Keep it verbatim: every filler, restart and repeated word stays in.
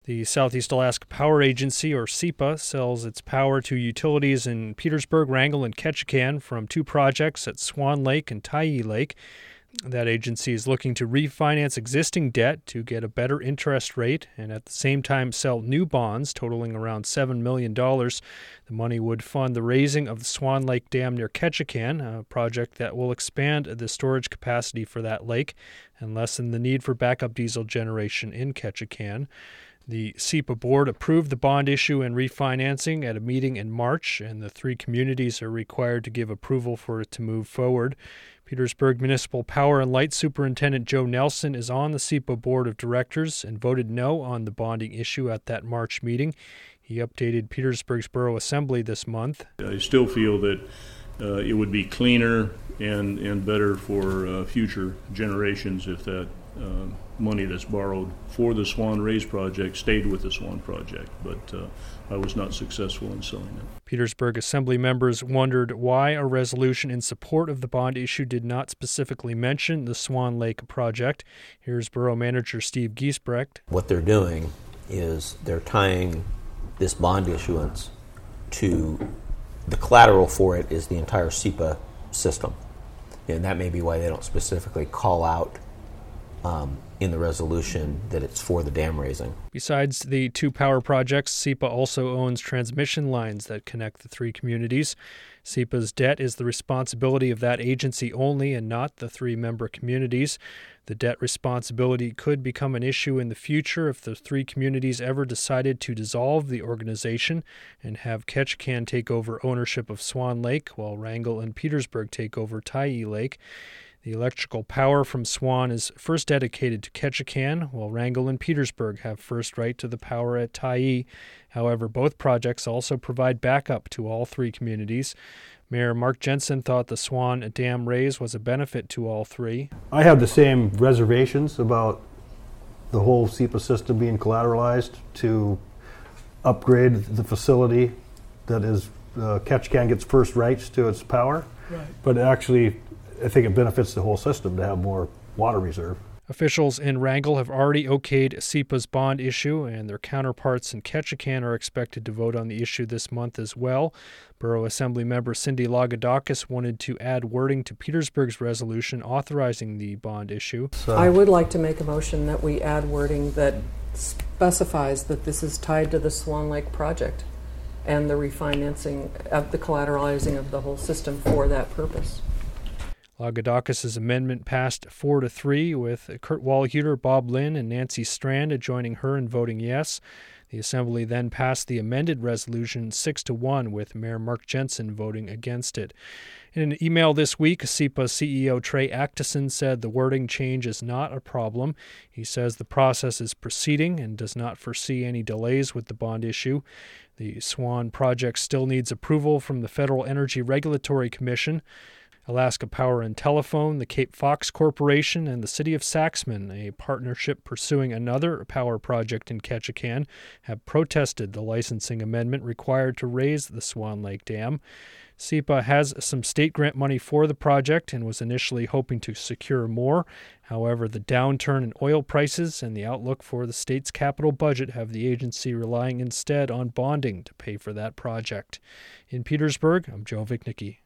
The Southeast Alaska Power Agency, or SEPA, sells its power to utilities in Petersburg, Wrangell, and Ketchikan from two projects at Swan Lake and Tyee Lake. That agency is looking to refinance existing debt to get a better interest rate and at the same time sell new bonds totaling around seven million dollars. The money would fund the raising of the Swan Lake Dam near Ketchikan, a project that will expand the storage capacity for that lake and lessen the need for backup diesel generation in Ketchikan. The SEPA board approved the bond issue and refinancing at a meeting in March, and the three communities are required to give approval for it to move forward. Petersburg Municipal Power and Light Superintendent Joe Nelson is on the SEPA board of directors and voted no on the bonding issue at that March meeting. He updated Petersburg's Borough Assembly this month. I still feel that uh, it would be cleaner and, and better for uh, future generations if that uh, money that's borrowed for the Swan Raise project stayed with the Swan project, but uh, I was not successful in selling it. Petersburg Assembly members wondered why a resolution in support of the bond issue did not specifically mention the Swan Lake project. Here's Borough Manager Steve Giesbrecht. What they're doing is they're tying this bond issuance to the collateral for it is the entire SEPA system, and that may be why they don't specifically call out Um, in the resolution that it's for the dam raising. Besides the two power projects, SEPA also owns transmission lines that connect the three communities. SEPA's debt is the responsibility of that agency only and not the three member communities. The debt responsibility could become an issue in the future if the three communities ever decided to dissolve the organization and have Ketchikan take over ownership of Swan Lake while Wrangell and Petersburg take over Tyee Lake. The electrical power from Swan is first dedicated to Ketchikan, while Wrangell and Petersburg have first right to the power at Tyee. However, both projects also provide backup to all three communities. Mayor Mark Jensen thought the Swan Dam raise was a benefit to all three. I have the same reservations about the whole SEPA system being collateralized to upgrade the facility that is, uh, Ketchikan gets first rights to its power. Right. But actually, I think it benefits the whole system to have more water reserve. Officials in Wrangell have already okayed SEPA's bond issue, and their counterparts in Ketchikan are expected to vote on the issue this month as well. Borough Assembly member Cindy Lagodakis wanted to add wording to Petersburg's resolution authorizing the bond issue. So I would like to make a motion that we add wording that specifies that this is tied to the Swan Lake project and the refinancing of the collateralizing of the whole system for that purpose. Lagodakis' amendment passed four to three, with Kurt Wallhuter, Bob Lynn, and Nancy Strand joining her in voting yes. The Assembly then passed the amended resolution six to one, with Mayor Mark Jensen voting against it. In an email this week, SEPA C E O Trey Actison said the wording change is not a problem. He says the process is proceeding and does not foresee any delays with the bond issue. The Swan project still needs approval from the Federal Energy Regulatory Commission. Alaska Power and Telephone, the Cape Fox Corporation, and the City of Saxman, a partnership pursuing another power project in Ketchikan, have protested the licensing amendment required to raise the Swan Lake Dam. SEPA has some state grant money for the project and was initially hoping to secure more. However, the downturn in oil prices and the outlook for the state's capital budget have the agency relying instead on bonding to pay for that project. In Petersburg, I'm Joe Vichnicki.